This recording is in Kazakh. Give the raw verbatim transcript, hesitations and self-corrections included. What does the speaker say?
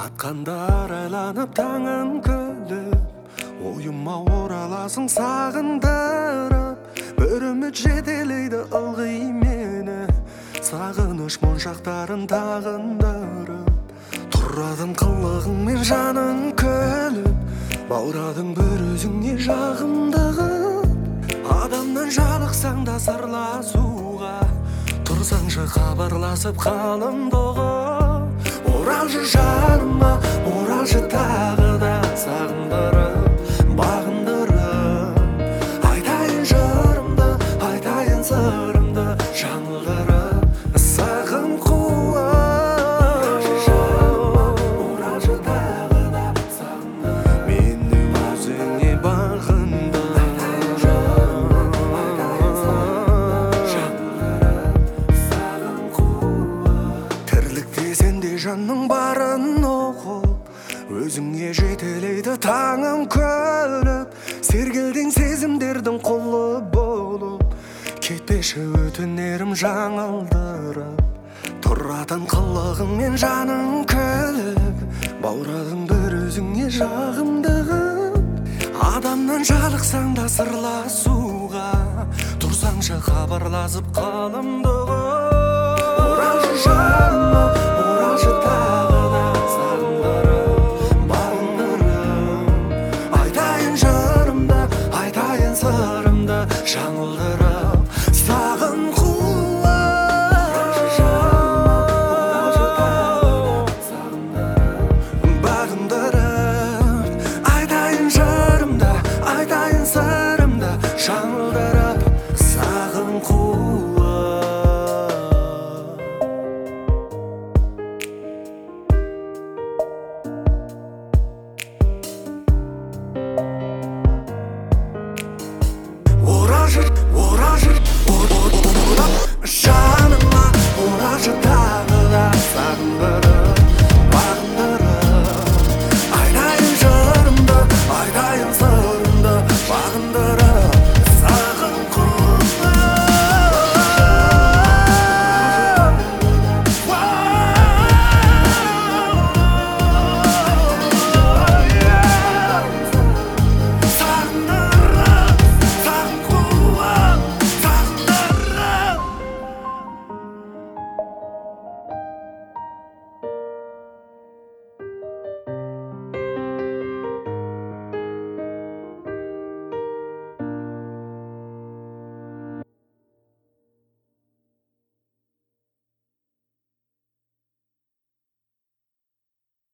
Атқандар айланып таңын күліп, ойыма ораласың сағындырып. Бір үміт жетелейді ылғи мені, сағыныш моншақтарын тағындырып. Тұрадың қылығыңмен жаның күліп, баурадың бір өзіңе жағымдығып. Адамнан жалықсаң да сырласуға, тұрсаңшы хабарласып қалымдығы. Оралшы жаныма, оралшы тағы да сағындырып, бағындырып. Айтайын жырымды, айтайын сырымды, жаңылдырып, сағым қуып. Оралшы жаныма, оралшы тағы да сағындырып, мені өзіңе бағындыр. Айтайын жырымды, айтайын сырымды, жаңылдырып, сағым қуып. Тірлікте сенде жанның барын оқып, өзіңе жетелейді таңым күліп. Сергелден сезімдердің құлы болып, кетпеші өтінерім жаңылдырып. Тұратын қылығыңмен жаның күліп, баурадың бір өзіңе жағымдығып. Адамнан жалықсаң да сырласуға, тұрсаңшы хабарласып қалымдығы. Оралшы жаныма, оралшы тағы